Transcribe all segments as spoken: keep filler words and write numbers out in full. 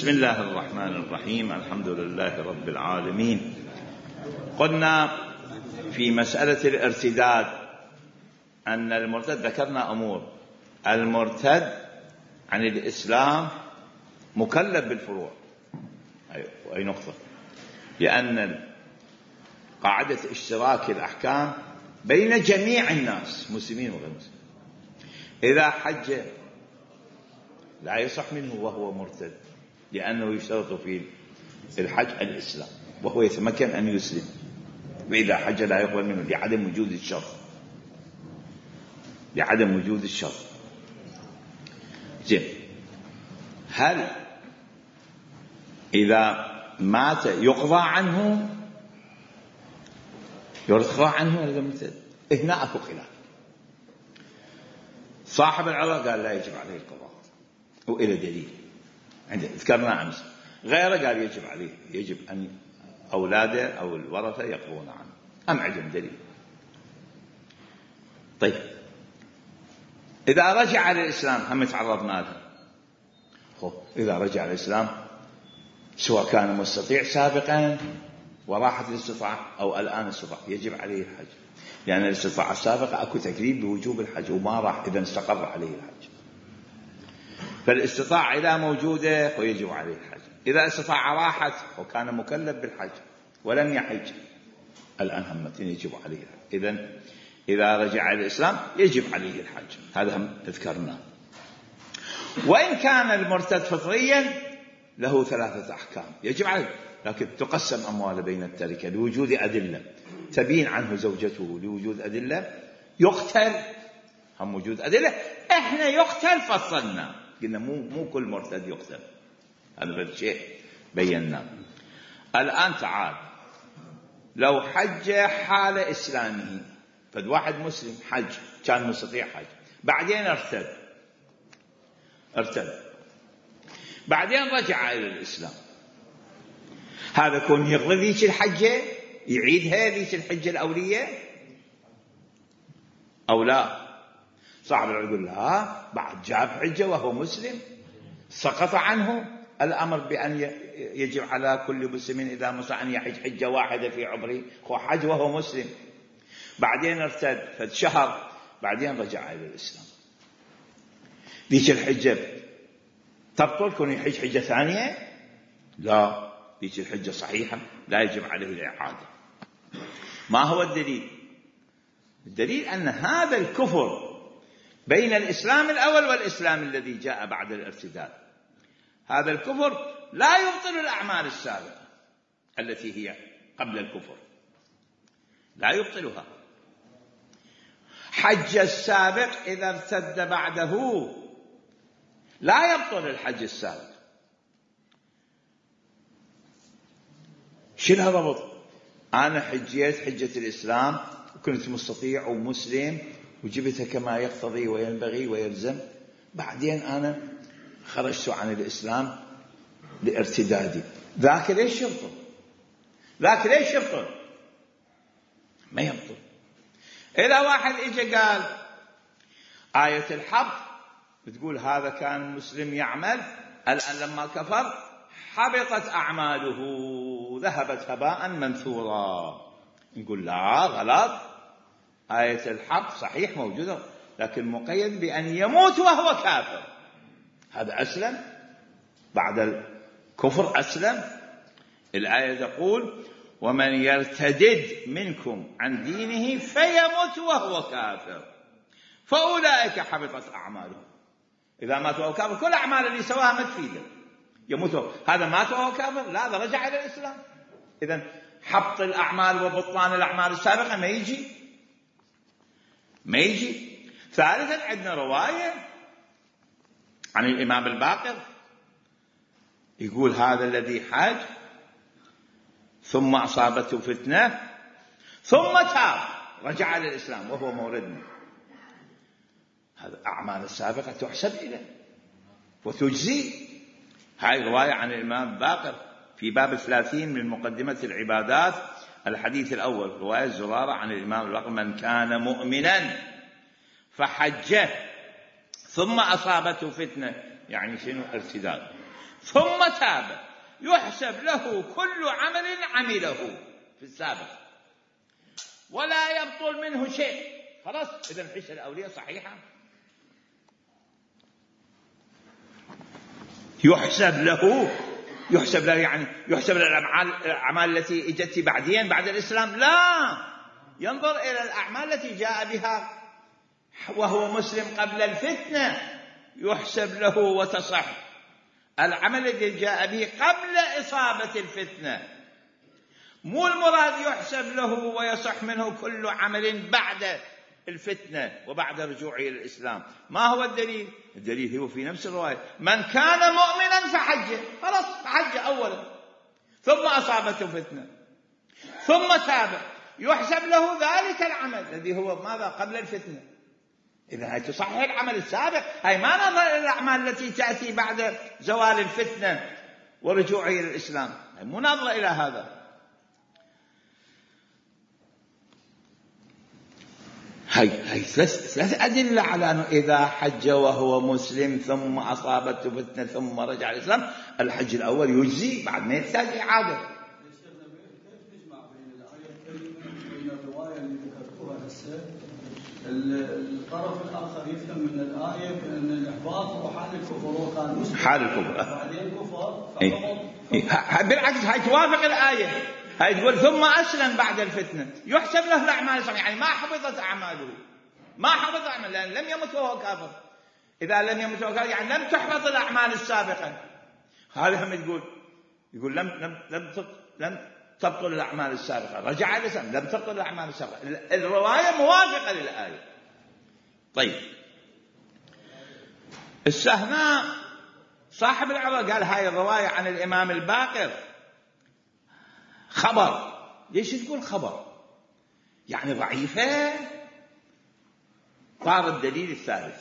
بسم الله الرحمن الرحيم. الحمد لله رب العالمين. قلنا في مسألة الارتداد أن المرتد ذكرنا أمور. المرتد عن الإسلام مكلف بالفروع. أي نقطة؟ لأن قاعدة اشتراك الأحكام بين جميع الناس مسلمين وغير مسلمين. إذا حج لا يصح منه وهو مرتد، لأنه يشترط في الحج الإسلام وهو يتمكن أن يسلم، وإذا حج لا يقبل منه لعدم وجود الشرط لعدم وجود الشرط زين. هل إذا مات يقضى عنه يرضى عنه هذا المرتد؟ هنا أكو خلاف. صاحب العراق قال لا يجب عليه القضاء وإلى دليل عنده ذكرنا أمس. غيره قال يجب عليه، يجب أن أولاده أو الورثة يقضون عنه. أم عندهم دليل؟ طيب إذا رجع للإسلام هم تعرضنا له. إذا رجع للإسلام سواء كان مستطيع سابقا وراحت الاستطاعة أو الآن استطاع يجب عليه الحج، لأن الاستطاعة السابقة أكو تكليف بوجوب الحج وما راح إذا استقر عليه الحج. فالاستطاعة إذا موجودة ويجب عليه الحج. إذا استطاعة راحت وكان مكلف بالحج ولم يحج الآن همتين يجب عليه الحج. إذن إذا رجع إلى الإسلام يجب عليه الحج. هذا هم ذكرناه. وإن كان المرتد فطريا له ثلاثة أحكام يجب عليه، لكن تقسم أمواله بين التركة لوجود أدلة تبين عنه زوجته، لوجود أدلة يقتل هم وجود أدلة. إحنا يقتل فصلنا قلنا مو مو كل مرتد يقتل، هذا الشيء بينا. الآن تعال لو حج حال إسلامه، فد واحد مسلم حج كان مستطيع حج بعدين ارتد ارتد بعدين رجع إلى الإسلام، هذا كون يغلب ذيك الحجة يعيدها ذيك الحجة الأولية أو لا؟ صاحب العلم يقول لا، بعد جاب حجة وهو مسلم سقط عنه الأمر بأن يجب على كل مسلم إذا مسلم أن يحج حجة واحدة في عمره. هو حج وهو مسلم بعدين ارتد فد شهر بعدين رجع إلى الإسلام، ذيك الحجة تبطل كون يحج حجة ثانية؟ لا، ذيك الحجة صحيحة لا يجب عليه الإعادة. ما هو الدليل؟ الدليل أن هذا الكفر بين الإسلام الأول والإسلام الذي جاء بعد الارتداد، هذا الكفر لا يبطل الأعمال السابقة التي هي قبل الكفر، لا يبطلها. حج السابق إذا ارتد بعده لا يبطل الحج السابق. شنو هذا بطل؟ أنا حجيت حجة الإسلام وكنت مستطيع ومسلم وجبتها كما يقتضي وينبغي ويلزم، بعدين أنا خرجت عن الإسلام لارتدادي، ذاك ليش يبطل؟ ذاك ليش يبطل؟ ما يبطل. إذا واحد إجا قال آية الحبط بتقول هذا كان مسلم يعمل الآن لما كفر حبطت أعماله ذهبت هباء منثورا، نقول لا غلط. آية الحق صحيح موجودة لكن مقيد بأن يموت وهو كافر، هذا أسلم بعد الكفر أسلم. الآية تقول ومن يرتدد منكم عن دينه فيموت وهو كافر فأولئك حبطت أعمالهم. إذا مات وهو كافر كل أعمال اللي سواها ما تفيده، يموت. هذا مات وهو كافر لا، هذا رجع إلى الإسلام. إذن حبط الأعمال وبطلان الأعمال السابقة ما يجي ما يجي. ثالثا عندنا رواية عن الإمام الباقر يقول هذا الذي حج ثم أصابته فتنة ثم تاب رجع إلى الإسلام وهو موردنا، هذا أعمال السابقة تحسب إليه وتجزي. هاي رواية عن الإمام الباقر في باب الثلاثين من مقدمة العبادات الحديث الأول، رواية زرارة عن الإمام الباقر من كان مؤمنا فحجه ثم أصابته فتنة يعني شنو ارتداد ثم تاب يحسب له كل عمل عمله في السابق ولا يبطل منه شيء. خلاص، إذن حجة الأولية صحيحة. يحسب له يحسب له يعني يحسب الأعمال التي اجت بعدين بعد الإسلام؟ لا، ينظر إلى الأعمال التي جاء بها وهو مسلم قبل الفتنة يحسب له وتصح. العمل الذي جاء به قبل إصابة الفتنة، مو المراد يحسب له ويصح منه كل عمل بعد الفتنة وبعد رجوعه إلى الإسلام. ما هو الدليل؟ الدليل هو في نفس الرواية: من كان مؤمنا فحج. خلاص، فحج أولا ثم أصابته فتنة ثم تاب يحسب له ذلك العمل الذي هو ماذا؟ قبل الفتنة. إذا هي تصحح العمل السابق، هي ما نظر إلى الأعمال التي تأتي بعد زوال الفتنة ورجوعه إلى الإسلام، هي مو نظر إلى هذا. هاي هاي ثلاث ثلاث أدلة على أنه إذا حج وهو مسلم ثم أصابته فتنة ثم رجع الإسلام، الحج الأول يجزي، بعد ما يحتاج إعادة. الطرف الآخر يفهم من الآية أن الإحباط هو حال الكفر، وكان مسلم حال الكفر بعدين كفر فقط. بالعكس، هاي توافق الآية، هاي تقول ثم أسلم بعد الفتنة يحسب له الأعمال الصالحة، يعني ما حفظت أعماله، ما حفظ أعمال، لأن لم يمت وهو كافر. إذا لم يمت وهو كافر يعني لم تحفظ الأعمال السابقة. هذا هم تقول يقول لم لم لم لم تبطل الأعمال السابقة، رجع إلى الإسلام، لم تبطل الأعمال السابقة. الرواية موافقة للآية. طيب، السهناء صاحب العظة قال هاي الرواية عن الإمام الباقر خبر. ليش تقول خبر؟ يعني ضعيفة. طار الدليل الثالث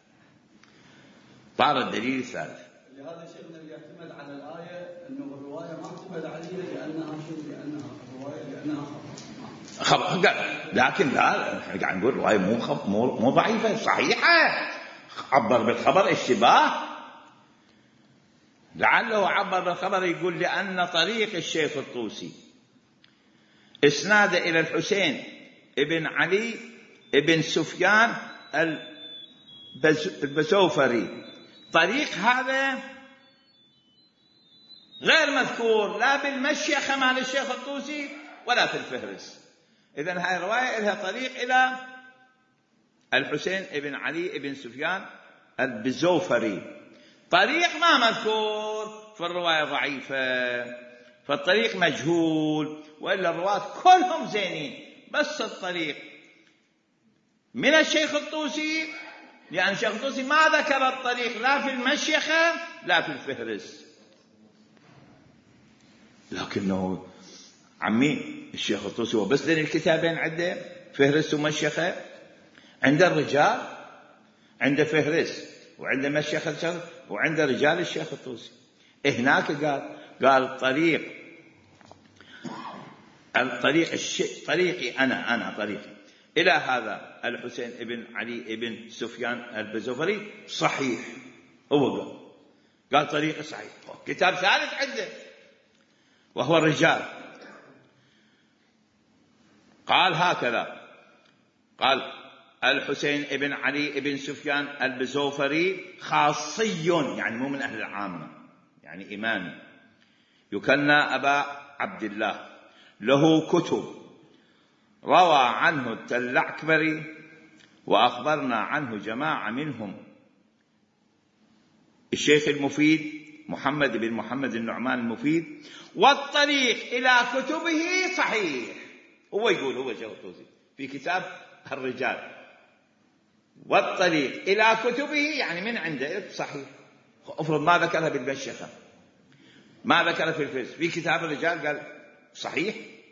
طار الدليل الثالث لهذا شيخنا اللي يعتمد على الآية أنه الرواية ما اعتمد عليها لأنها شو لأنها الرواية لأنها خبر خبر قال، لكن لا، احنا قاعد نقول الرواية مو خب... مو مو ضعيفة، صحيحة. عبر بالخبر اشتباه، لعله عبر بالخبر يقول لأن طريق الشيخ الطوسي اسناد إلى الحسين ابن علي ابن سفيان البزوفري، طريق هذا غير مذكور لا بالمشيخة مال الشيخ الطوسي ولا في الفهرس. إذن هاي الرواية لها طريق إلى الحسين ابن علي ابن سفيان البزوفري، طريق ما مذكور، فالرواية ضعيفة، فالطريق مجهول، وإلا الرواة كلهم زينين، بس الطريق من الشيخ الطوسي، لأن الشيخ الطوسي ما ذكر الطريق لا في المشيخة لا في الفهرس. لكنه عمي الشيخ الطوسي وبس لين الكتابين عنده فهرس ومشيخة، عند الرجال عنده فهرس وعنده مشيخة وعنده رجال الشيخ الطوسي. هناك قال قال الطريق الطريق الشيء طريقي أنا أنا طريقي إلى هذا الحسين ابن علي ابن سفيان البزوفري صحيح. هو قال قال طريقي صحيح. كتاب ثالث عنده وهو الرجال، قال هكذا، قال الحسين ابن علي ابن سفيان البزوفري خاصي، يعني مو من أهل العامة، يعني إمامي، يكنى أبا عبد الله، له كتب روى عنه التلعكبري وأخبرنا عنه جماعة منهم الشيخ المفيد محمد بن محمد النعمان المفيد، والطريق إلى كتبه صحيح. هو يقول هو شيخ الطوسي في كتاب الرجال والطريق إلى كتبه يعني من عنده صحيح. أفرض ما ذكرها بالمشيخة، ما ذكرها في الفيس، في كتاب الرجال قال صحيح.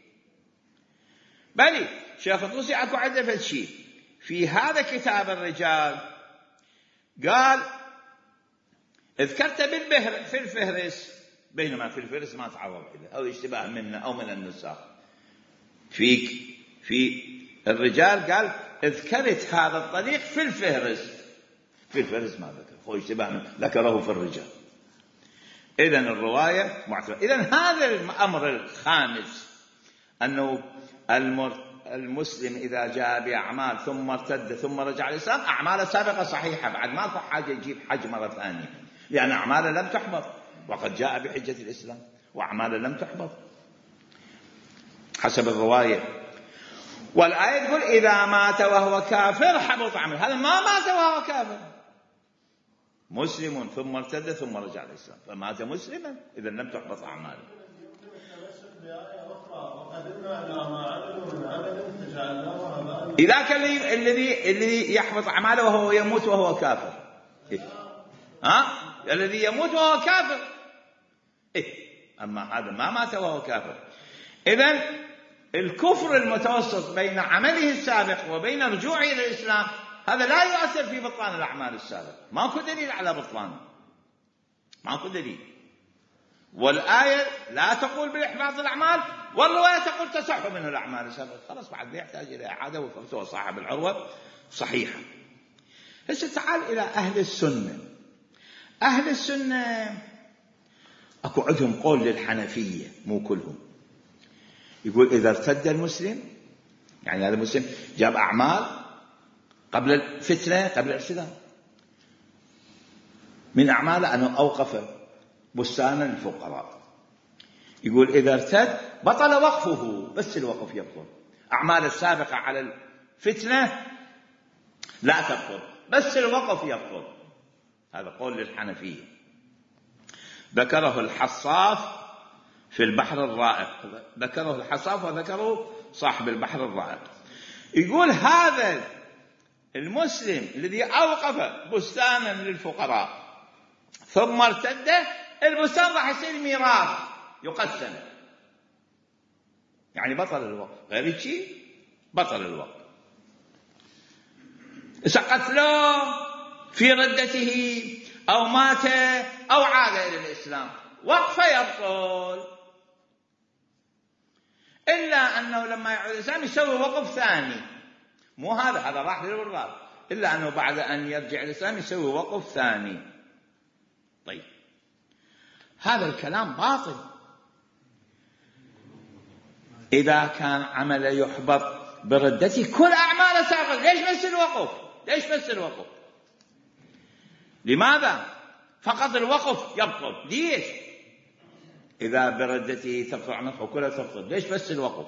بلي شيخ الطوسي أكو عنده في الشيء في هذا كتاب الرجال قال ذكرت بالبهر في الفهرس، بينما في الفهرس ما تعرض إليه أو اشتباه منه أو من النساخ. في في الرجال قال ذكرت هذا الطريق في الفهرس، في الفهرس ما ذكر، هو اشتباه منه، ذكره في الرجال. إذن الرواية معتبرة. إذن هذا الأمر الخامس، أنه المسلم إذا جاء بأعمال ثم ارتد ثم رجع الإسلام، أعماله سابقة صحيحة، بعد ما في حاجة يجيب حج مرة ثانية، لأن أعماله لم تحبط، وقد جاء بحجة الإسلام وأعماله لم تحبط حسب الرواية. والآية تقول إذا مات وهو كافر حبط عمله. هذا ما مات وهو كافر، مسلم ثم ارتد ثم رجع الإسلام، فمات مسلما، إذا لم تحبط أعماله. إذا كان الذي الذي يحبط أعماله وهو يموت وهو كافر، إيه؟ ها؟ الذي يموت وهو كافر، إيه؟ أما هذا ما مات وهو كافر. إذن الكفر المتوسط بين عمله السابق وبين رجوعه إلى الإسلام، هذا لا يؤثر في بطلان الأعمال السابقة، ماكو دليل على بطلانه، ماكو دليل. والآية لا تقول بإحباط الأعمال، والرواية تقول تصح منه الأعمال السابقة. خلاص بعد لا يحتاج إلى إعادة، وفتوى صاحب العروة صحيحة. هسه تعال إلى أهل السنة. أهل السنة أكو عندهم قول للحنفية، مو كلهم، يقول إذا ارتد المسلم، يعني هذا المسلم جاب أعمال قبل الفتنة قبل الارتداد، من أعماله أنه أوقف بستانا للفقراء، يقول إذا ارتد بطل وقفه، بس الوقف يبطل، أعمال السابقة على الفتنة لا تبطل، بس الوقف يبطل. هذا قول للحنفية، ذكره الحصاف في البحر الرائق، ذكره الحصاف وذكره صاحب البحر الرائق. يقول هذا المسلم الذي أوقف بستانا للفقراء ثم ارتد، البستان راح يصير ميراث يقسم، يعني بطل الوقف، غير شيء بطل الوقف. إذا قتلوه في ردته أو مات أو عاد إلى الإسلام، وقفه يبطل، إلا أنه لما يعود الإسلام يسوي وقف ثاني، مو هذا هذا راح للوراث، إلا أنه بعد أن يرجع الإسلام يسوي وقف ثاني. طيب هذا الكلام باطل. إذا كان عمل يحبط بردته كل أعماله سابقة، ليش بس الوقف؟ ليش بس الوقف؟ لماذا فقط الوقف يبطل؟ ليش؟ إذا بردته تبطل أعماله كلها تبطل، ليش بس الوقف؟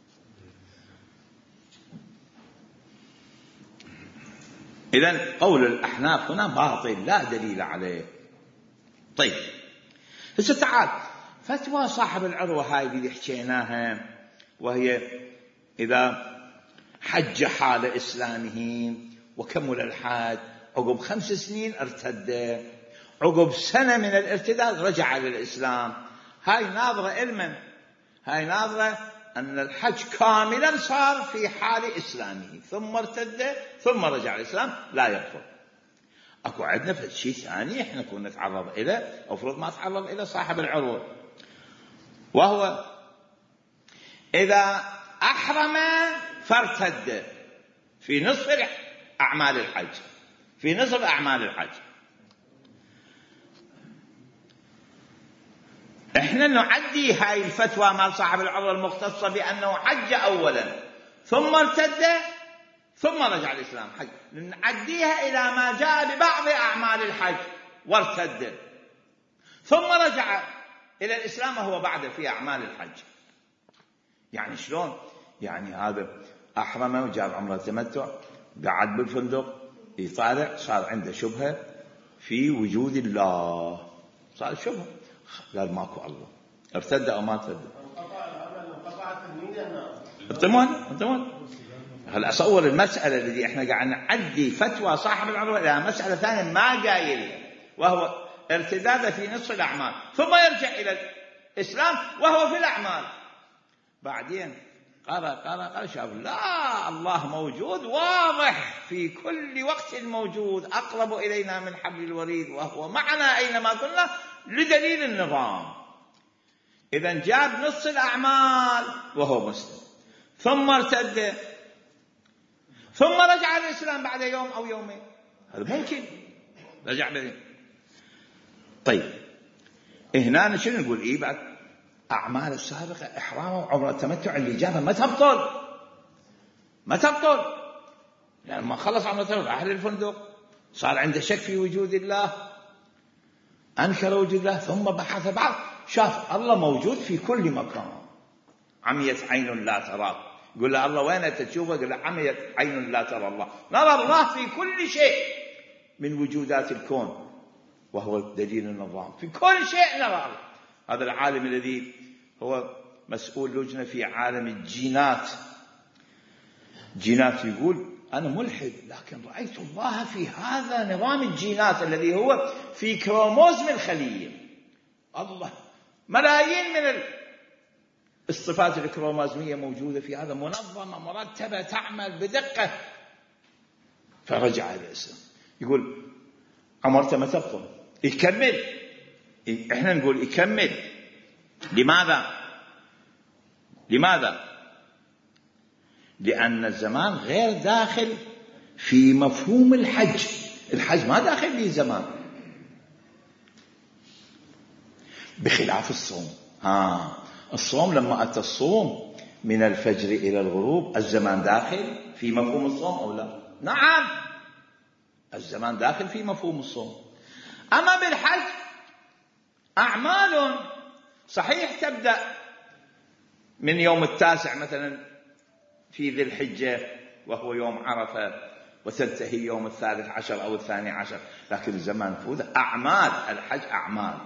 إذن قول الأحناف هنا باطل، لا دليل عليه. طيب هسه تعال فتوى صاحب العروة هاي اللي حكيناها، وهي إذا حج حال إسلامه وكمل الحج، عقب خمس سنين ارتد، عقب سنة من الارتداد رجع للإسلام، هاي ناظرة علما، هاي ناظرة أن الحج كاملا صار في حال إسلامه، ثم ارتد ثم رجع للإسلام، لا يكفر. أكو عندنا في شيء ثاني إحنا كنا نتعرض إليه، أفرض ما تعرض إلى صاحب العروة، وهو إذا أحرم فارتد في نصف أعمال الحج، في نصف أعمال الحج. إحنا نعدي هاي الفتوى مال صاحب العروة المختصة بأنه حج أولا ثم ارتد ثم رجع الإسلام حج، نعديها إلى ما جاء ببعض أعمال الحج وارتد ثم رجع إلى الإسلام وهو بعد في أعمال الحج. يعني شلون؟ يعني هذا أحرم وجاب عمره تمتع، قعد بالفندق يطالع، صار عنده شبهة في وجود الله، صار شبهة، قال ماكو الله، ارتد أو ما ارتد، انتمون انتمون. هلا أصور المسألة التي احنا قاعد نعدي فتوى صاحب العروة إلى مسألة ثانية ما قايل، وهو ارتداد في نصف الأعمال ثم يرجع إلى الإسلام وهو في الأعمال. بعدين قرأ قرأ قرأ شاف لا، الله موجود واضح في كل وقت موجود، أقرب إلينا من حبل الوريد، وهو معنا أينما كنا لدليل النظام. إذن جاب نص الأعمال وهو مسلم، ثم ارتد ثم رجع الإسلام بعد يوم أو يومين، هذا ممكن رجع بعدين. طيب هنا شنو نقول؟ إيه بعد أعمال السابقة إحرام وعمرة التمتع اللي جابها ما تبطل، ما تبطل، لأن ما خلص عمرة التمتع أهل الفندق صار عنده شك في وجود الله، أنكر وجود الله، ثم بحث بعد شاف الله موجود في كل مكان. عميت عين لا تراه، يقول له الله وين تشوفه؟ يقول له عميت عين لا ترى الله. نرى الله في كل شيء من وجودات الكون، وهو دليل النظام، في كل شيء نرى الله. هذا العالم الذي هو مسؤول لجنة في عالم الجينات، جينات، يقول أنا ملحد لكن رأيت الله في هذا نظام الجينات الذي هو في كروموزوم الخلية. الله ملايين من الصفات الكروموزومية موجودة في هذا، منظمة مرتبة تعمل بدقة. فرجع إلى الإسلام يقول عمرته ما تبطل، يكمل. إحنا نقول يكمل. لماذا؟ لماذا؟ لأن الزمان غير داخل في مفهوم الحج. الحج ما داخل به زمان، بخلاف الصوم. ها الصوم لما أتى الصوم من الفجر إلى الغروب، الزمان داخل في مفهوم الصوم أو لا؟ نعم، الزمان داخل في مفهوم الصوم. أما بالحج أعمال صحيح تبدأ من يوم التاسع مثلا في ذي الحجة وهو يوم عرفة، وتنتهي يوم الثالث عشر أو الثاني عشر، لكن الزمان فوذ. أعمال الحج أعمال.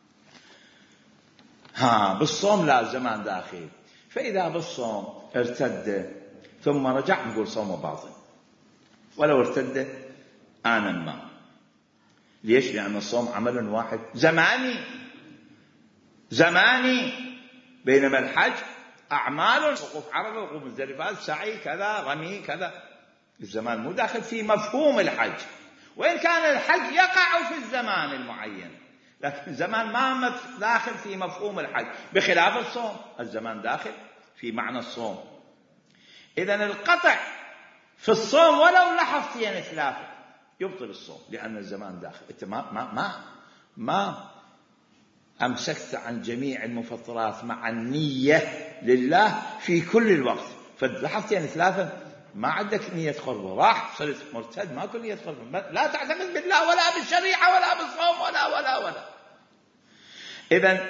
ها بالصوم لا، الزمان داخل. فإذا بالصوم ارتد ثم رجع نقول صوم باطل، ولو ارتد آنا ما. ليش؟ لأن الصوم عمل واحد زماني زماني، بينما الحج أعمال، وقوف عرفة، وقوف مزدلفة، سعي كذا، رمي كذا. الزمان مو داخل في مفهوم الحج، وإن كان الحج يقع في الزمان المعين، لكن الزمان ما داخل في مفهوم الحج، بخلاف الصوم الزمان داخل في معنى الصوم. إذن القطع في الصوم ولو لحظتين ثلاثة يبطل الصوم، لأن الزمان داخل. أنت ما ما ما ما أمسكت عن جميع المفطرات مع النية لله في كل الوقت، فلحظتين ثلاثة ما عندك نية قربة، راح صرت مرتد، ما كل نية قربة. لا تعتمد بالله ولا بالشريعة ولا بالصوم ولا ولا ولا. إذن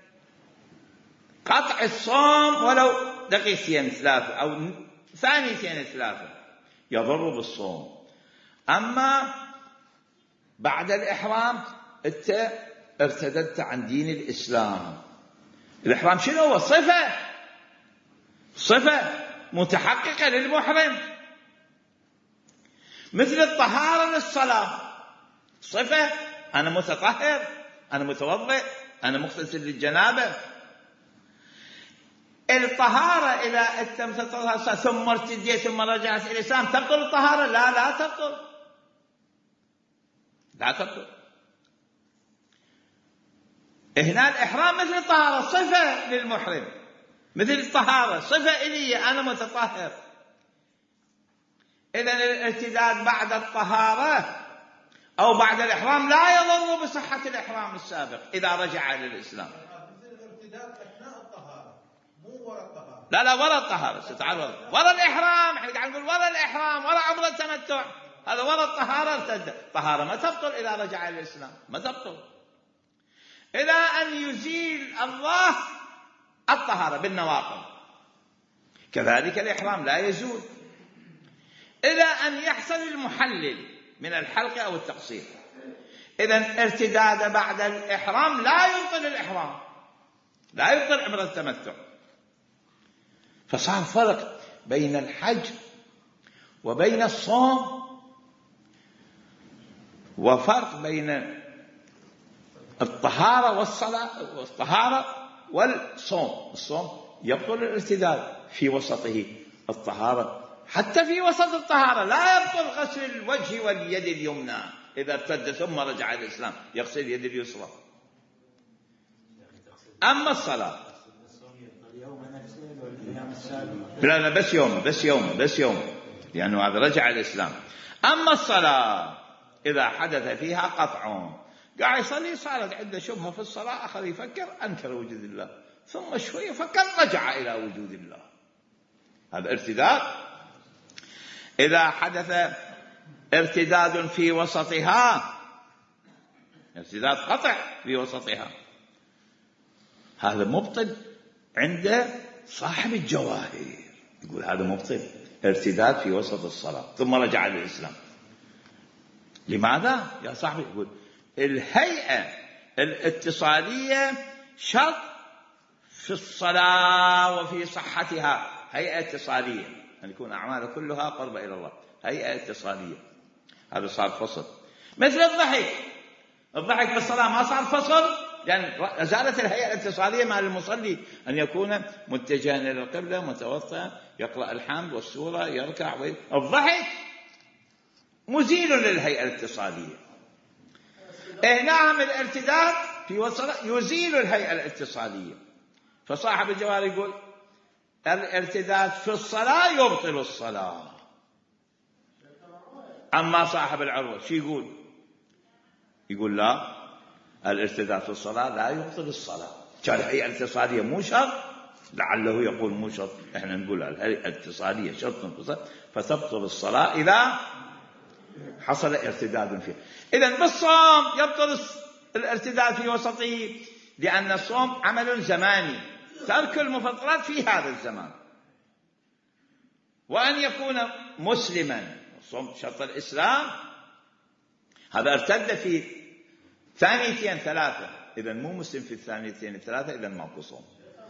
قطع الصوم ولو دقيقتين ثلاثة أو ثانيتين ثلاثة يضر بالصوم. أما بعد الإحرام أنت ارتدت عن دين الإسلام. الإحرام شنو هو؟ صفة صفة متحققة للمحرم، مثل الطهارة للصلاة، صفة أنا متطهر، أنا متوضئ، أنا مغتسل للجنابة. الطهارة إذا أتمت الطهارة ثم ارتديت ثم رجعت إلى الإسلام تبطل الطهارة؟ لا لا تبطل، لا تبطل. هنا الإحرام مثل الطهارة، صفة للمحرم، مثل الطهارة صفة إلي، أنا متطهر. إذن الارتداد بعد الطهارة أو بعد الإحرام لا يضر بصحة الإحرام السابق إذا رجع إلى الإسلام. مثل الارتداد أثناء الطهارة مو وراء الطهارة. لا لا وراء الطهارة، ستعال وراء وراء الإحرام. احنا قاعد نقول وراء الإحرام، وراء عمرة التمتع، هذا وراء الطهارة ارتد. طهارة ما تبطل إذا رجع إلى الإسلام، ما تبطل إلى أن يزيل الله الطهارة بالنواقض. كذلك الإحرام لا يزول إلى أن يحصل المحلل من الحلق أو التقصير. إذن ارتداد بعد الإحرام لا يبطل الإحرام، لا يبطل عمرة التمتع. فصار فرق بين الحج وبين الصوم، وفرق بين الطهارة والصلاة والطهارة والصوم. الصوم يبطل الارتداد في وسطه، الطهارة حتى في وسط الطهارة لا يبطل غسل الوجه واليد اليمنى إذا ارتد ثم رجع إلى الإسلام، يغسل اليد اليسرى. أما الصلاة لا لا بس يوم بس يوم بس يوم لأنه هذا رجع إلى الإسلام. أما الصلاة إذا حدث فيها قطع قاعد يصلي صارت عنده شبهة في الصلاة، أخذ يفكر أنكر وجود الله، ثم شوية فكر رجع إلى وجود الله. هذا ارتداد. إذا حدث ارتداد في وسطها، ارتداد قطع في وسطها، هذا مبطل عند صاحب الجواهر، يقول هذا مبطل، ارتداد في وسط الصلاة ثم رجع للإسلام. لماذا يا صاحبي؟ يقول الهيئة الاتصالية شرط في الصلاة وفي صحتها، هيئة اتصالية أن يكون أعماله كلها قرب إلى الله، هيئة اتصالية. هذا صار فصل. مثل الضحك، الضحك في الصلاة ما صار فصل، يعني زالت الهيئة الاتصالية مع المصلي أن يكون متجها إلى القبلة متوضئا يقرأ الحمد والسورة يركع. الضحك مزيل للهيئة الاتصالية. نعم الارتداد في وسط يزيل الهيئة الاتصالية. فصاحب الجوار يقول الارتداد في الصلاة يبطل الصلاة. أما صاحب العروة شو يقول؟ يقول لا، الارتداد في الصلاة لا يبطل الصلاة. كان الهيئة الاتصالية مو شرط، لعله يقول مو شرط، احنا نقول الهيئة الاتصالية شرط في الصلاة فتبطل الصلاة إذا حصل ارتداد فيه. إذن بالصوم يبطل الارتداد في وسطه، لأن الصوم عمل زماني، ترك المفطرات في هذا الزمان. وأن يكون مسلما، الصوم شرط الإسلام، هذا ارتد في ثانيتين ثلاثة، إذن مو مسلم في الثانيتين الثلاثة، إذن ماكو صوم.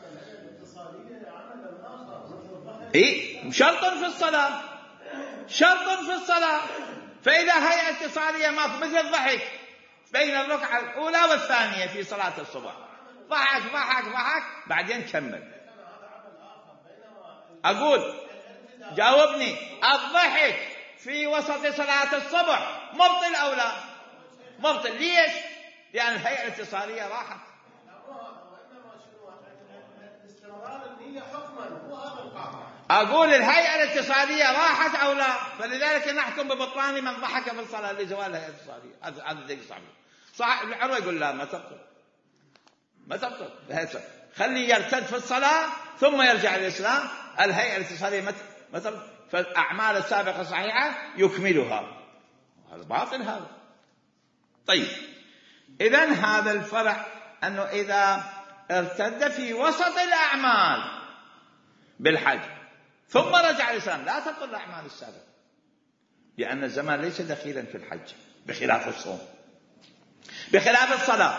إيه شرط في الصلاة، شرط في الصلاة. فإذا هيئة اتصالية ماكو، مثل الضحك بين الركعة الأولى والثانية في صلاة الصبح، ضحك ضحك ضحك بعدين كمل. أقول جاوبني، الضحك في وسط صلاة الصبح مبطل أو لا؟ مبطل. ليش؟ لأن الهيئة الاتصالية راحت. أقول الهيئة الاتصالية راحت أو لا؟ فلذلك نحكم ببطلان من ضحك في الصلاة لزوال الهيئة الاتصالية. هذا هذا دليل صحيح. صاحب العروة يقول لا، ما تبطل، ما تبطل. خلي يرتد في الصلاة ثم يرجع للإسلام، الهيئة الاتصالية ما تبطل، فالأعمال السابقة صحيحة يكملها. هذا باطل هذا. طيب إذن هذا الفرع أنه إذا ارتد في وسط الأعمال بالحج ثم رجع الإسلام لا تبطل الأعمال السابقة، لأن الزمان ليس دخيلا في الحج بخلاف الصوم، بخلاف الصلاة.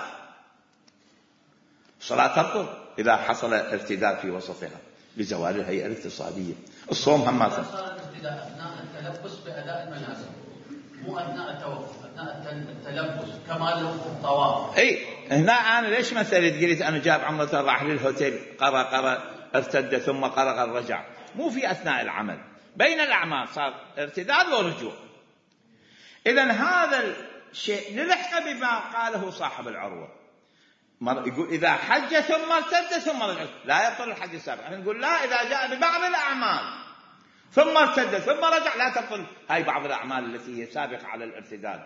الصلاة تبطل إذا حصل ارتداد في وسطها لزوال الهيئة الاتصالية. الصوم هم ما صار ارتداد أثناء التلبس بأداء المناسك، مو أثناء التوقف، أثناء التلبس كما لو في الطواف. أي هنا أنا ليش مثلا قلت أنا جاب عمرة راح للهوتيل قرأ قرأ ارتد ثم قرأ رجع، مو في أثناء العمل، بين الأعمال صار ارتداد ورجوع. إذن هذا الشيء نلحق بما قاله صاحب العروة، يقول إذا حج ثم ارتد ثم رجع لا يبطل الحج السابق. نقول لا، إذا جاء ببعض الأعمال ثم ارتد ثم رجع لا تبطل هاي بعض الأعمال التي هي سابقة على الارتداد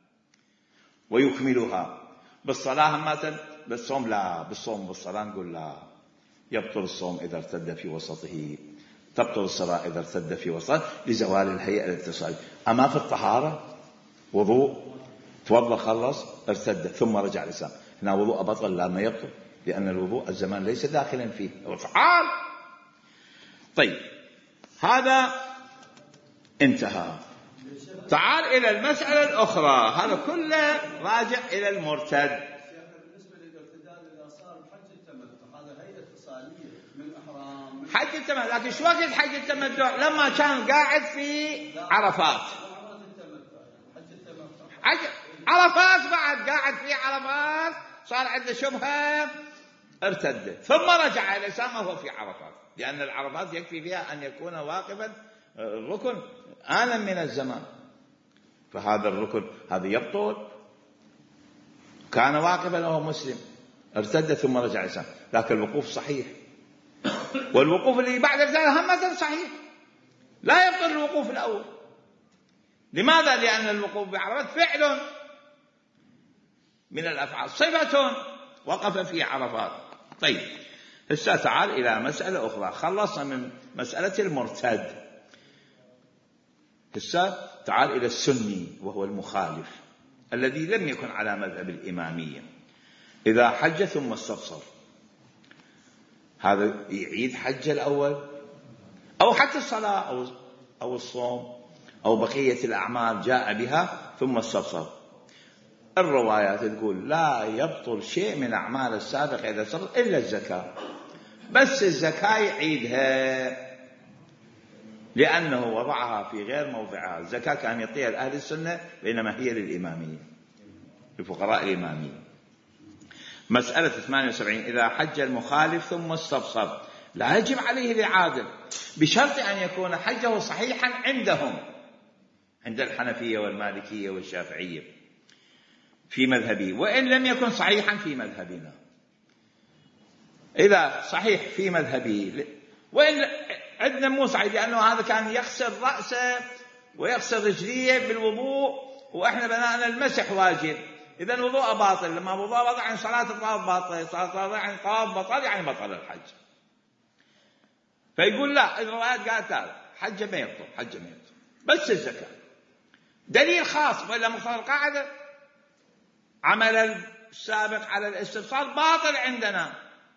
ويكملها. بالصلاة مثلا، بالصوم لا، بالصوم بالصلاة نقول لا، يبطل الصوم إذا ارتد في وسطه، تبطل الصلاة إذا ارتد في وسطه لزوال الهيئة الاتصالية. أما في الطهارة وضوء توضأ خلص ارتد ثم رجع الإسلام، هنا وضوء بطل لا ما يبطل، لأن الوضوء الزمان ليس داخلا فيه، هو فعال. طيب هذا انتهى. تعال إلى المسألة الأخرى، هذا كله راجع إلى المرتد. بالنسبة للارتداد إذا صار حج التمتع، هذا هيئة اتصالية من إحرام حج التمتع، لكن شو وقت حج التمتع؟ لما كان قاعد في عرفات. حج عرفات بعد قاعد في عرفات صار عنده شبهة ارتد ثم رجع إلى الإسلام وهو في عرفات، لأن العرفات يكفي فيها أن يكون واقفا الركن آنا من الزمان، فهذا الركن هذا يبطل. كان واقفا وهو مسلم ارتد ثم رجع الإسلام، لكن الوقوف صحيح، والوقوف اللي بعد ذلك هم صحيح، لا يبطل الوقوف الأول. لماذا؟ لأن الوقوف بعرفات فعل من الأفعال، صفة وقف في عرفات. طيب هسه تعال إلى مسألة أخرى، خلصنا من مسألة المرتد، هسه تعال إلى السني وهو المخالف الذي لم يكن على مذهب الإمامية. إذا حج ثم استبصر، هذا يعيد حج الأول أو حتى الصلاة أو أو الصوم أو بقية الأعمال جاء بها ثم استبصر. الروايات تقول لا يبطل شيء من أعمال السابقة إذا صار إلا الزكاة، بس الزكاة يعيدها لأنه وضعها في غير موضعها. الزكاة كان يعطيها لأهل السنة بينما هي للإمامية، لفقراء الإمامية. مسألة ثمانية وسبعين، إذا حج المخالف ثم استبصر لا يجب عليه الإعادة بشرط أن يكون حجه صحيحا عندهم، عند الحنفية والمالكية والشافعية في مذهبه، وإن لم يكن صحيحا في مذهبنا. إذا صحيح في مذهبه وإن عندنا مو صحيح، لأنه هذا كان يغسل رأسه ويغسل رجليه بالوضوء، وإحنا بناءنا المسح واجب، إذا الوضوء باطل. لما وضوء باطل عن صلاة الطواف باطل، صلاة الطواف عن طواف بطل يعني بطل الحج. فيقول لا، الروايات قالت لا، حج ما يبطل، حج ما يبطل بس الزكاة دليل خاص. وإلا مقتضى القاعدة عمل السابق على الاستبصار باطل عندنا،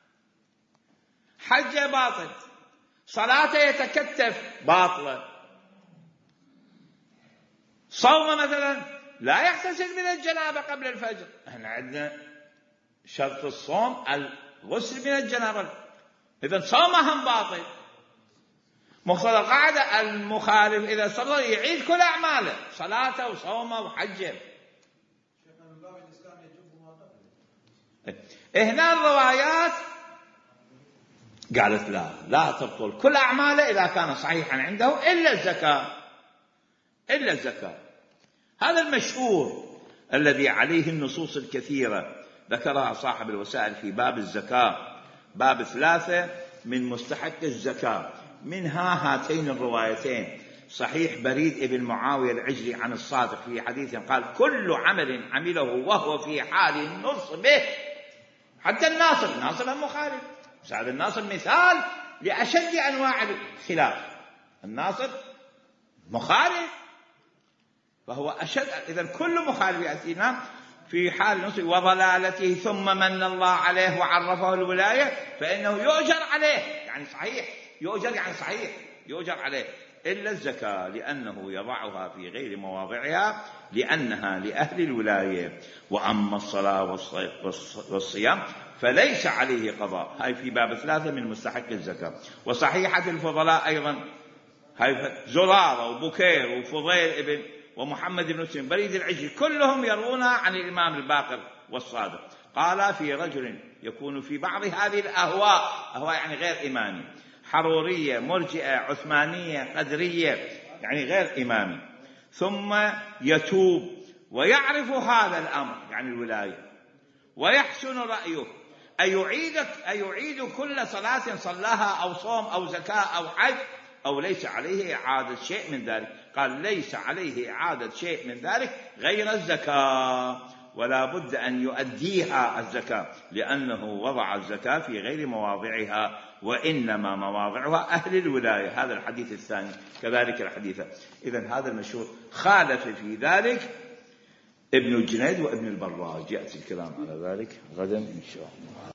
حج باطل، صلاته يتكتف باطلة، صوم مثلا لا يغتسل من الجنابة قبل الفجر، احنا عندنا شرط الصوم الغسل من الجنابة، إذا صومهم باطل. مقتضى القاعدة المخالف إذا صلى يعيد كل أعماله، صلاته وصومه وحجه. هنا الروايات قالت لا لا تبطل كل أعماله إذا كان صحيحا عنده إلا الزكاة، إلا الزكاة. هذا المشهور الذي عليه النصوص الكثيرة ذكرها صاحب الوسائل في باب الزكاة، باب ثلاثة من مستحق الزكاة، منها هاتين الروايتين. صحيح بريد ابن معاوية العجلي عن الصادق في حديث قال كل عمل عمله وهو في حال النصب، حتى الناصب، الناصب المخالف، هذا الناصب مثال لأشد أنواع الخلاف، الناصب مخالف فهو أشد. إذا كل مخالف يأتينا في حال نصب وضلالته ثم من الله عليه وعرفه الولاية فإنه يؤجر عليه، يعني صحيح يؤجر، يعني صحيح يؤجر عليه، إلا الزكاة لأنه يضعها في غير مواضعها لأنها لأهل الولاية. وأما الصلاة والصيام فليس عليه قضاء، هاي في باب ثلاثة من مستحق الزكاة. وصحيحة الفضلاء أيضا، هاي زرارة وبكير وفضيل ابن ومحمد بن مسلم بريد العجل كلهم يرونا عن الإمام الباقر والصادق. قال في رجل يكون في بعض هذه الأهواء، أهواء يعني غير إمامي، حرورية، مرجئة، عثمانية، قدرية، يعني غير إمامي، ثم يتوب ويعرف هذا الأمر يعني الولاية ويحسن رأيه أيعيد أيعيد كل صلاة صلاها أو صوم أو زكاة أو حج أو ليس عليه إعادة شيء من ذلك. قال ليس عليه إعادة شيء من ذلك غير الزكاة، ولا بد أن يؤديها الزكاة لأنه وضع الزكاة في غير مواضعها وإنما مواضعها أهل الولاية. هذا الحديث الثاني كذلك الحديث. إذن هذا المشهور خالف في ذلك ابن الجنيد وابن البراج، يأتي الكلام على ذلك غدا إن شاء الله.